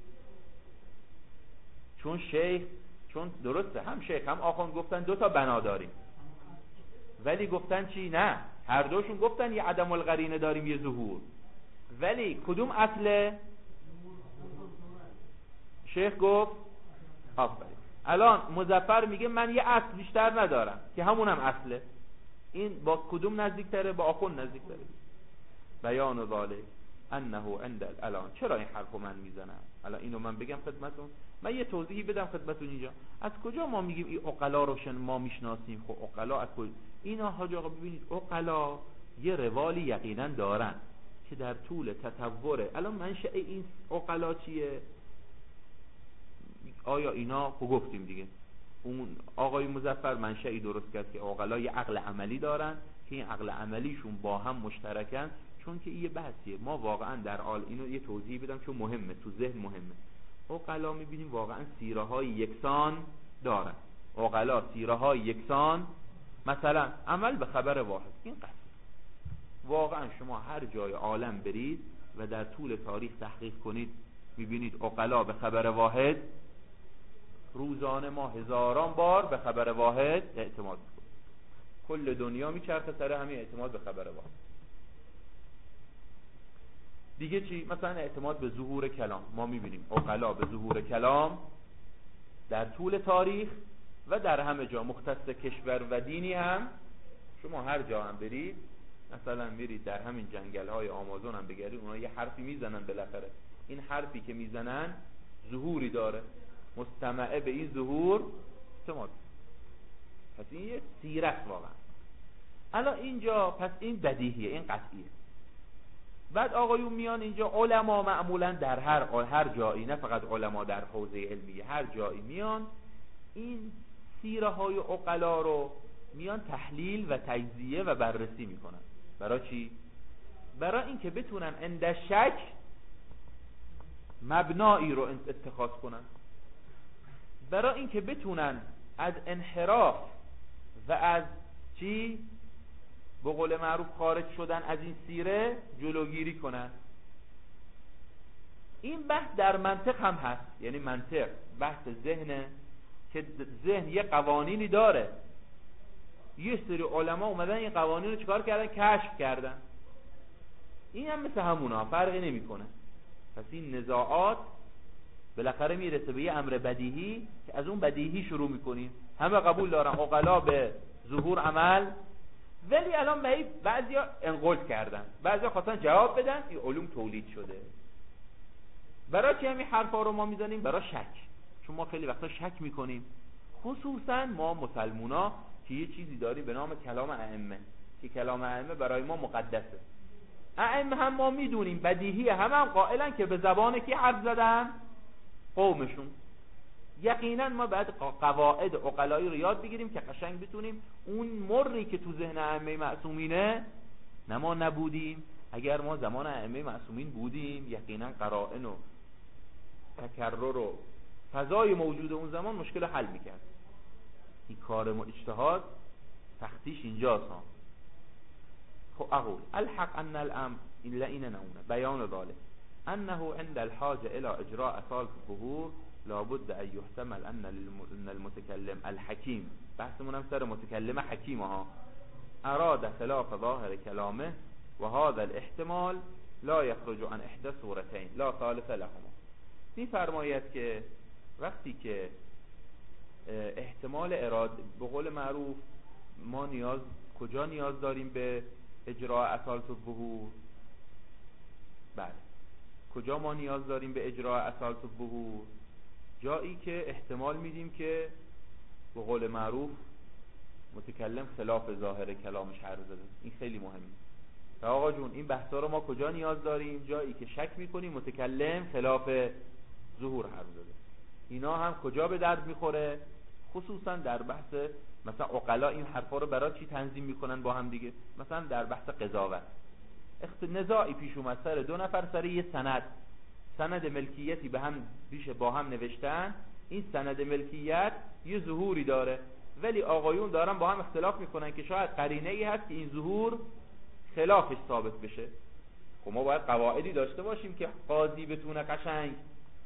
چون شیخ چون درسته هم شیخ هم آخوند گفتن دو تا بنا داریم، ولی گفتن چی؟ نه، هر دوشون گفتن یه عدم القرینه داریم یه ظهور، ولی کدوم اصله؟ شیخ گفت آفرین. الان مظفر میگه من یه اصل بیشتر ندارم که همونم اصله. این با کدوم نزدیکتره؟ با آخوند نزدیکتره. بیان ذالک انه عند الان. چرا این حرفو من میزنم؟ الان اینو من بگم خدمتون، من یه توضیحی بدم خدمتون اینجا. از کجا ما میگیم این عقلا رو شن ما میشناسیم؟ خب عقلا از کجا؟ اینا حاج آقا ببینید عقلا یه روالی یقینا دارن که در طول تطور الان منشأ این عقلا چیه؟ آیا اینا خب گفتیم دیگه اون آقای مظفر منشأی درست کرد که عقلا یه عقل عملی دارن که این عقل عملیشون با هم مشترکن. چون که این یه بحثیه، ما واقعا در حال اینو یه توضیح بدم چون مهمه، تو ذهن مهمه. عقلا میبینیم واقعا سیره های یکسان دارن. عقلا سیره های یکسان، مثلا عمل به خبر واحد. این قصد واقعا شما هر جای عالم برید و در طول تاریخ تحقیق کنید میبینید عقلا به خبر واحد روزانه ما هزاران بار به خبر واحد اعتماد کنیم. کل دنیا میچرخه سر همین اعتماد به خبر واحد. دیگه چی؟ مثلا اعتماد به ظهور کلام. ما میبینیم عقلا به ظهور کلام در طول تاریخ و در همه جا، مختص کشور و دینی هم. شما هر جا هم برید، مثلا میرید در همین جنگل های آمازون هم بگردید، اونا یه حرفی میزنن بالاخره. این حرفی که میزنن ظهوری داره، مستمعه به این ظهور اعتماد. پس این یه سیرت واقعا. الان اینجا پس این بدیهیه، این قطعیه. بعد آقایون میان اینجا، علما معمولا در هر هر جایی، نه فقط علما در حوزه علمیه، هر جایی میان این سیره های عقلا رو میان تحلیل و تجزیه و بررسی میکنن. برای چی؟ برای اینکه بتونن عند شک مبنایی رو اتخاذ کنن، برای اینکه بتونن از انحراف و از چی به قول معروف خارج شدن از این سیره جلوگیری کنن. این بحث در منطق هم هست، یعنی منطق بحث ذهنه که ذهن یه قوانینی داره. یه سری علما اومدن این قوانین رو چیکار کردن؟ کشف کردن. این هم مثل همونا، فرقی نمیکنه. پس این نزاعات بالاخره میرسه به یه امر بدیهی که از اون بدیهی شروع میکنیم. همه قبول دارن عقلا به ظهور عمل، ولی الان بعضیا انقلت کردن، بعضیا خواستن جواب بدن، این علوم تولید شده. برای چی همین حرفا رو ما میزنیم؟ برای شک. چون ما خیلی وقتا شک میکنیم، خصوصا ما مسلمونا که یه چیزی داریم به نام کلام ائمه، که کلام ائمه برای ما مقدسه. ائمه هم ما میدونیم بدیهیه، هم هم قائلن که به زبان کی حرف زدن؟ قومشون. یقینا ما باید قواعد عقلایی رو یاد بگیریم که قشنگ بتونیم اون مری که تو ذهن ائمه معصومینه، نه ما نبودیم. اگر ما زمان ائمه معصومین بودیم، یقینا قرائن و تکرر و فضای موجود اون زمان مشکل حل میکرد. این کار ما اجتهاد تختیش اینجاست ها. خب اقول الحق ان الامر الا این نمونه بیان ذلك انه عند الحاجه الى اجراء اصالة الظهور لابد ان يحتمل ان المتكلم الحكيم، بحثمون هم سر متکلم حکیم ها، اراد خلاف ظاهر کلامه و هذا الاحتمال لا يخرج عن احدى صورتين لا ثالث لهما. این فرماید که وقتی که احتمال اراده، به قول معروف ما نیاز کجا نیاز داریم به اجراء اصالة الظهور؟ بله، کجا ما نیاز داریم به اجراء اصالة الظهور؟ جایی که احتمال میدیم که به قول معروف متکلم خلاف ظاهر کلامش حرف زده. این خیلی مهمه. آقا جون این بحثا رو ما کجا نیاز داریم؟ جایی که شک میکنیم متکلم خلاف ظهور حرف زده. اینا هم کجا به درد میخوره؟ خصوصا در بحث مثلا عقلا این حرفا رو برای چی تنظیم میکنن با هم دیگه؟ مثلا در بحث قضاوت اخت نزاعی پیش اومد سر دو نفر سر یه سند، سند ملکیتی به هم پیش با هم نوشتن. این سند ملکیت یه ظهوری داره، ولی آقایون دارن با هم اختلاف میکنن که شاید قرینه ای هست که این ظهور خلافش ثابت بشه. خب ما باید قواعدی داشته باشیم که قاضی بتونه قشنگ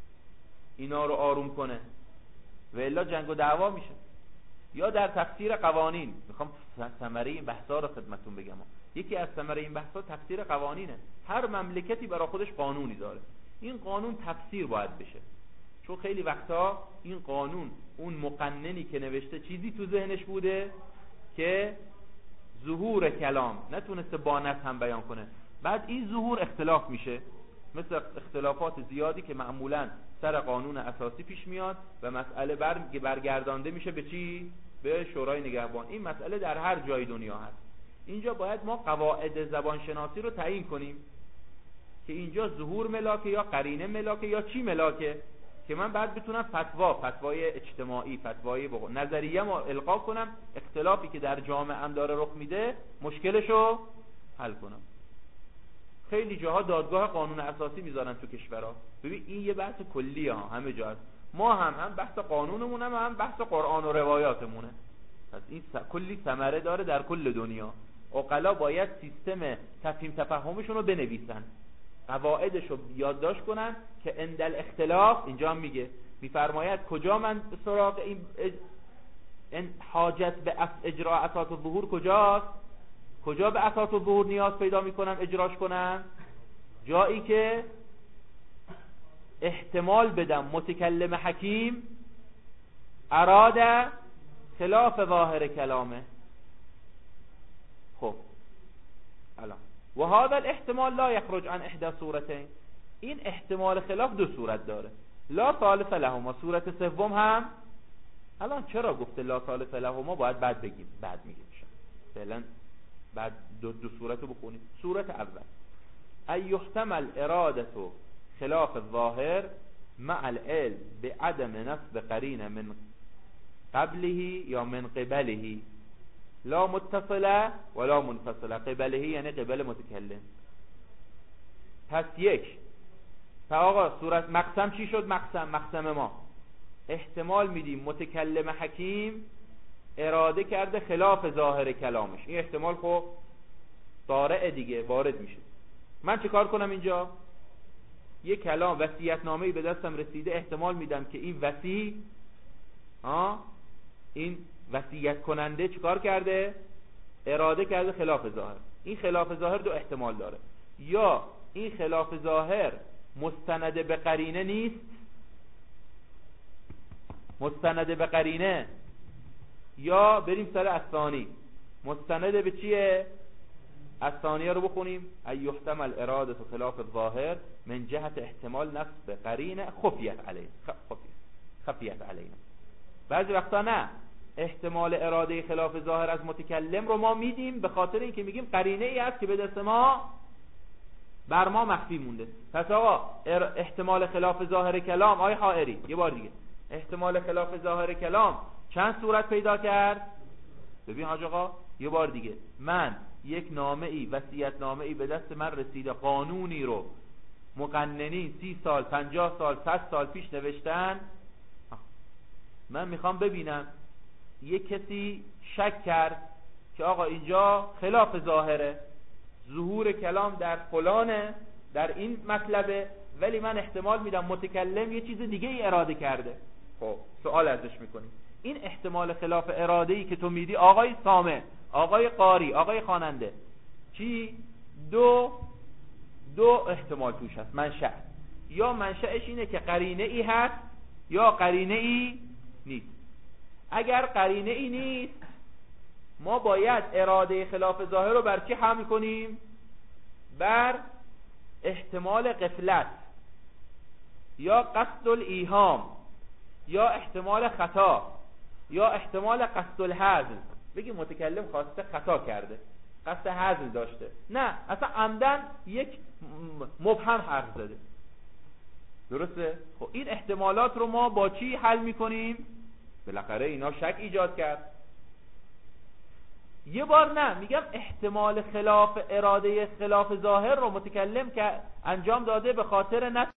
اینا رو آروم کنه، و الا جنگ و دعوا میشه. یا در تفسیر قوانین، میخوام ثمره این بحثا رو خدمتتون بگم. یکی از ثمره این بحثا تفسیر قوانینه. هر مملکتی برای خودش قانونی داره، این قانون تفسیر باید بشه. چون خیلی وقتا این قانون اون مقننی که نوشته چیزی تو ذهنش بوده که ظهور کلام نتونسته با نص هم بیان کنه، بعد این ظهور اختلاف میشه، مثل اختلافات زیادی که معمولا سر قانون اساسی پیش میاد و مسئله بر برگردانده میشه به چی؟ به شورای نگهبان. این مسئله در هر جای دنیا هست. اینجا باید ما قواعد زبانشناسی رو تعیین کنیم که اینجا ظهور ملاکه یا قرینه ملاکه یا چی ملاکه، که من بعد بتونم فتوا، فتوای اجتماعی، فتوای نظریه ما القا کنم، اختلافی که در جامعه هم داره رخ میده مشکلشو حل کنم. خیلی جاها دادگاه قانون اساسی میذارن تو کشورها. ببین این یه بحث کلیه ها، همه جا هست. ما هم هم بحث قانونمون هم, هم بحث قرآن و روایاتمونه. پس این س... کلی ثمره داره در کل دنیا. عقلا باید سیستم تفهیم تفهمشون رو بنویسن، قواعدش رو یادداشت کنن که عند الاختلاف، اینجا هم میگه میفرماید کجا من به سراغ این این حاجت به اجرا اساس الظهور کجاست؟ کجا به اساس الظهور نیاز پیدا میکنن اجراش کنن؟ جایی که احتمال بدم متکلم حکیم اراد خلاف ظاهر کلامه. خب الان و هذا الاحتمال لا يخرج عن احدى صورتين، این احتمال خلاف دو صورت داره، لا ثالث لهما، صورت سوم هم الان چرا گفته لا ثالث لهما؟ باید بعد بگیم، بعد میگیم فعلا بعد دو, دو صورت رو بخونیم. صورت اول ای یحتمل اراده خلاف الظاهر مع العلم بعدم نصب قرینه من قبله یا من قبله لا متصله ولا منفصله. قبله یعنی قبل متکلم. پس یک پس آقا صورت مقسم چی شد؟ مقسم مقسم ما احتمال میدیم متکلم حکیم اراده کرده خلاف ظاهر کلامش. این احتمال خب طارئ دیگه، وارد میشه. من چه کار کنم اینجا؟ یک کلام وصیت‌نامه‌ای به دستم رسیده، احتمال میدم که این وصی ها این وصیت کننده چیکار کرده؟ اراده کرده خلاف ظاهر. این خلاف ظاهر دو احتمال داره، یا این خلاف ظاهر مستند به قرینه نیست، مستند به قرینه، یا بریم سر الثانی، مستند به چیه؟ الثانیه رو بخونیم. ای یحتمل اراده خلاف الظاهر من جهت احتمال نصب قرینه خفیت علینا، خفیت خفیت علینا. بعضی وقتا نه، احتمال اراده خلاف ظاهر از متکلم رو ما میدیم به خاطر اینکه میگیم قرینه ای هست که به دست ما بر ما مخفی مونده. پس آقا احتمال خلاف ظاهر کلام، آی حائری یه بار دیگه، احتمال خلاف ظاهر کلام چند صورت پیدا کرد؟ ببین حاج آقا یه بار دیگه، من یک نامه ای وصیت نامه ای به دست من رسیده، قانونی رو مقننین سی سال پنجاه سال صد سال پیش نوشتن، من میخوام ببینم یک کسی شک کرد که آقا اینجا خلاف ظاهره، ظهور کلام در فلانه، در این مطلبه، ولی من احتمال میدم متکلم یه چیز دیگه ای اراده کرده. خب سوال ازش میکنیم، این احتمال خلاف اراده ای که تو میدی آقای سامع، آقای قاری، آقای خواننده، چی؟ دو دو احتمال توش هست. منشأ، یا منشأش اینه که قرینه ای هست یا قرینه ای نیست. اگر قرینه ای نیست ما باید اراده خلاف ظاهر رو بر چی حمل کنیم؟ بر احتمال غفلت یا قصد الایهام یا احتمال خطا یا احتمال قصد الهزل. بگیم متکلم خواسته خطا کرده، قصد هزل داشته، نه اصلا عمدن یک مبهم حرف زده. درسته؟ خب این احتمالات رو ما با چی حل میکنیم؟ بالاخره اینا شک ایجاد کرد. یه بار نه، میگم احتمال خلاف اراده خلاف ظاهر رو متکلم که انجام داده به خاطر نصب